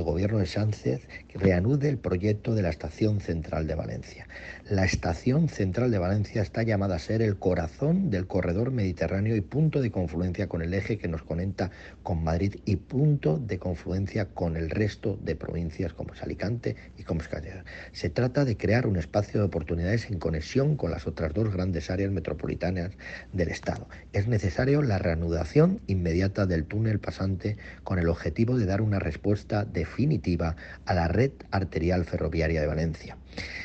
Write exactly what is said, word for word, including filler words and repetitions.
gobierno de Sánchez que reanude el proyecto de la Estación Central de Valencia. La Estación Central de Valencia está llamada a ser el corazón del corredor mediterráneo y punto de confluencia con el eje que nos conecta con Madrid y punto de confluencia con el resto de provincias como es Alicante y como es Cádiz. Se trata de crear un espacio de oportunidades en conexión con las otras dos grandes áreas metropolitanas del Estado. Es necesario la reanudación inmediata del túnel pasante con el objetivo de dar una respuesta definitiva a la red arterial ferroviaria de Valencia.